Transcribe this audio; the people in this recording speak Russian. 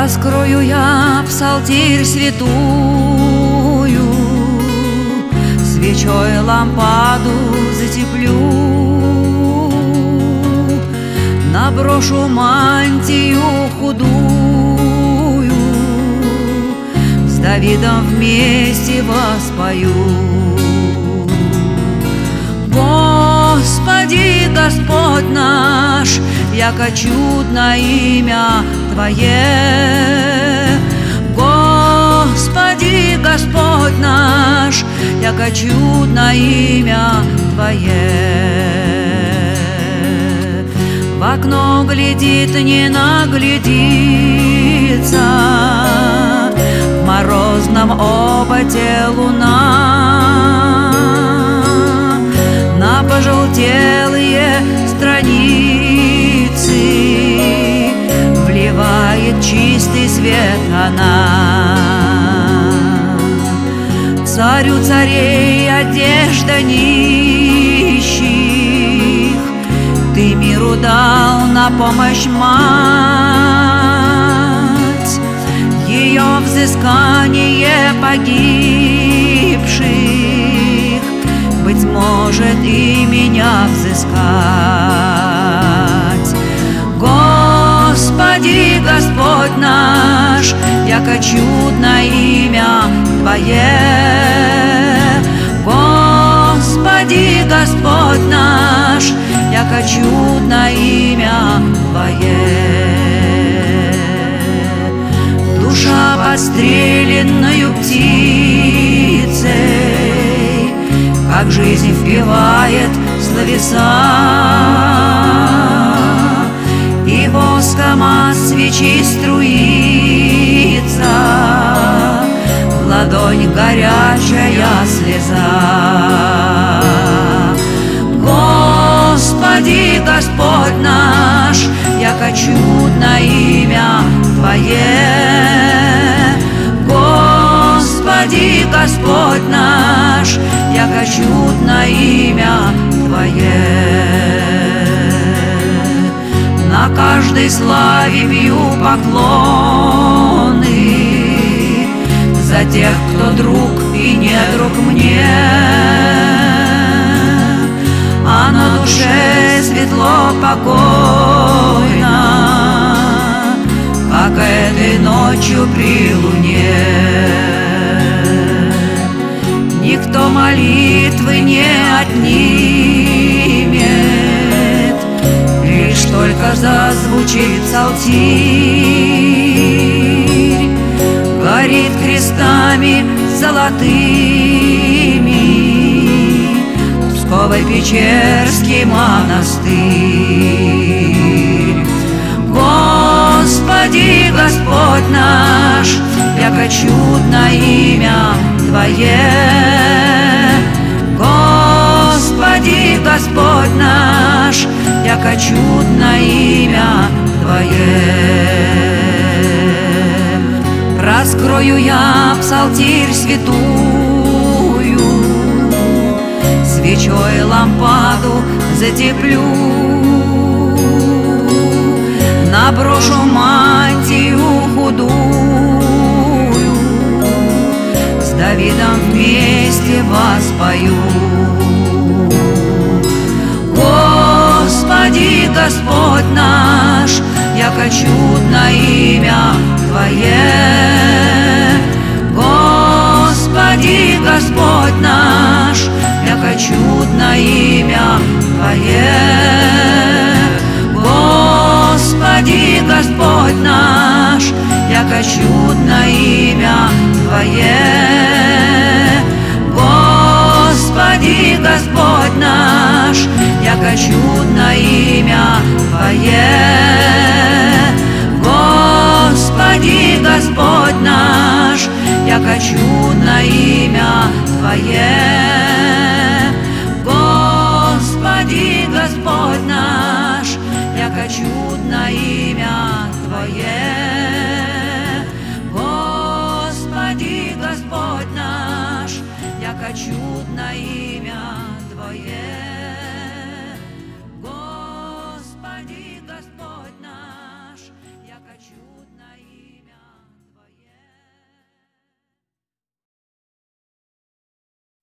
Раскрою я псалтирь святую, свечой лампаду затеплю, наброшу мантию худую, с Давидом вместе воспою. Господи, Господь наш, яко чудно имя Твое. Господи, Господь наш, яко чудно имя Твое. В окно глядит, не наглядится, в морозном оботе луна, на пожелтелые страницы вливает чистый свет она. Царю царей одежда нищих, Ты миру дал на помощь мать, ее взыскание погибших, быть может, и меня взыскать. Господи, Господь наш, яко чудно имя Твое. Господи, Господь наш, яко чудно имя Твое. Душа подстреленную птицей, как жизнь впивает словеса, и воском от свечи струится в ладонь горячая слеза. Господи, Господь наш, яко чудно имя Твое. Господи, Господь наш, яко чудно имя Твое. На каждой славе бью поклоны за тех, кто друг и не друг мне, а на душе светло, покойно, как этой ночью при луне. Никто молитвы не отнимет, лишь только зазвучит псалтирь, горит крестами золотыми Псково-Печерский монастырь. Господи, Господь наш, яко чудно имя Твое. Господи, Господь наш, яко чудно имя Твое. Раскрою я псалтирь святую, свечой лампаду затеплю, наброшу мантию худую, с Давидом вместе воспою. Господи, Господь наш, яко чудно имя Твое. Господи, Господь наш, яко чудно имя Твое. Господи, Господь наш, яко чудно имя Твое. Господи, Господь наш, яко чудно имя Твое. Господи, Господь наш, яко чудно имя Твое. Господи, Господь наш, яко чудно имя Твое. Господи, Господь наш, яко чудно имя Твое.